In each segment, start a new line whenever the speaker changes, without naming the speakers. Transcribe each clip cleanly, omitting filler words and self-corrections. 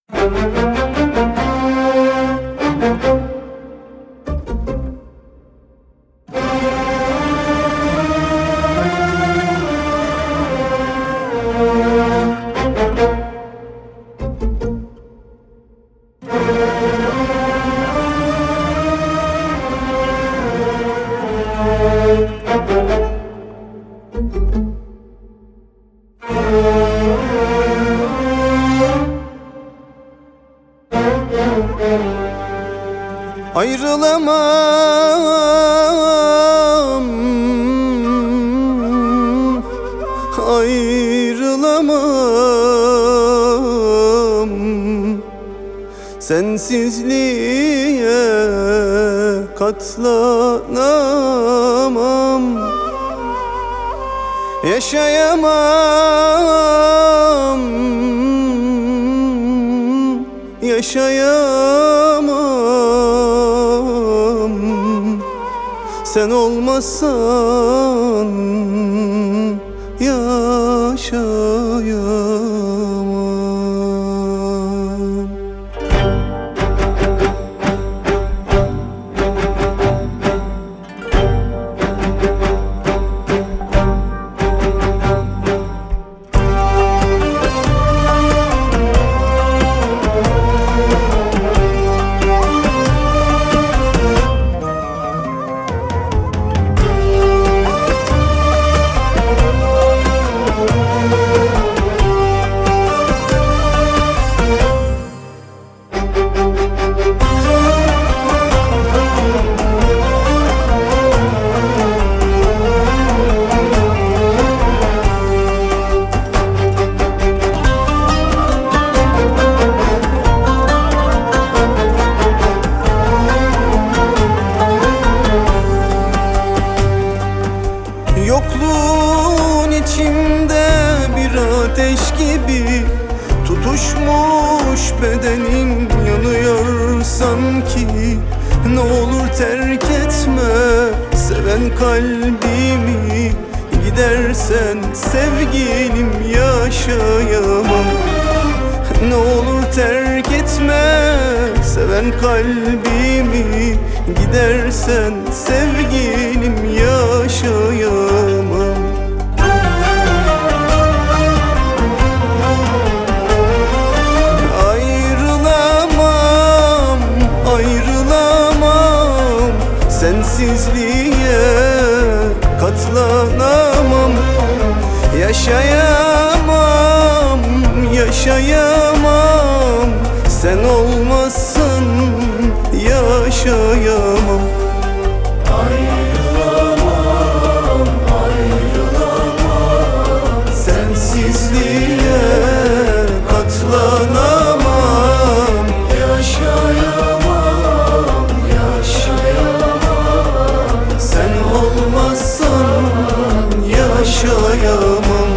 Ayrılamam, ayrılamam, sensizliğe katlanamam. Yaşayamam, yaşayamam, sen olmazsan yaşayamam. Yokluğun içimde bir ateş gibi tutuşmuş bedenim yanıyor sanki. Ne olur terk etme seven kalbimi, gidersen sevgilim yaşayamam. Ne olur terk etme seven kalbimi, gidersen sevgilim yaşayamam. Ayrılamam, ayrılamam, sensizliğe katlanamam. Yaşayamam, yaşayamam, sen olmazsan yaşayamam.
Ayrılamam, ayrılamam,
Sensizliğe katlanamam.
yaşayamam, yaşayamam,
Sen olmazsan yaşayamam.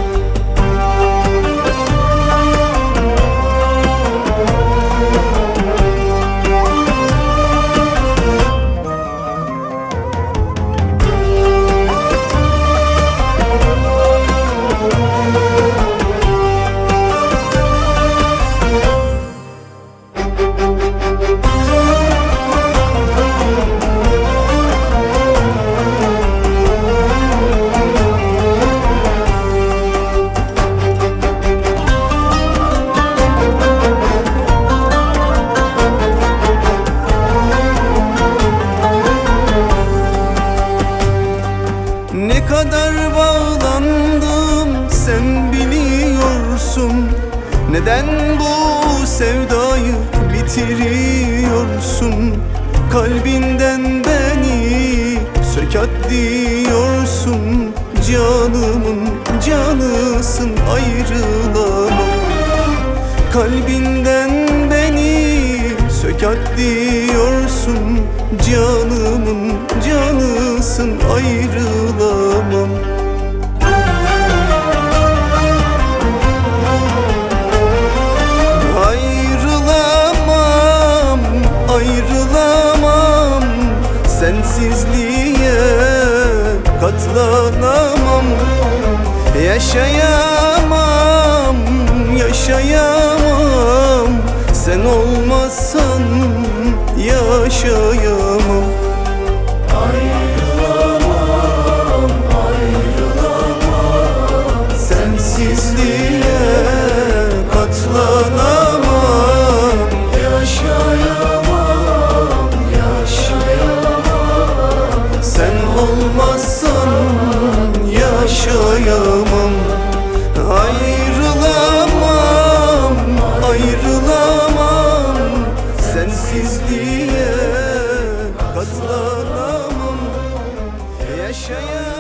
Ne kadar bağlandım sen biliyorsun. Neden bu sevdayı bitiriyorsun? Kalbinden beni sökat diyorsun. Canımın canısın, ayrılamam. Kalbinden beni sökat diyorsun. Canımın canısın, ayrılamam. Ayrılamam, ayrılamam, sensizliğe katlanamam. Yaşayamam, yaşayamam, sensizliğe katlanamam.
Yaşayamam, yaşayamam.
Sen olmazsan yaşayamam. Ayrılamam, ayrılamam. Sensizliğe katlanamam. Yaşayamam.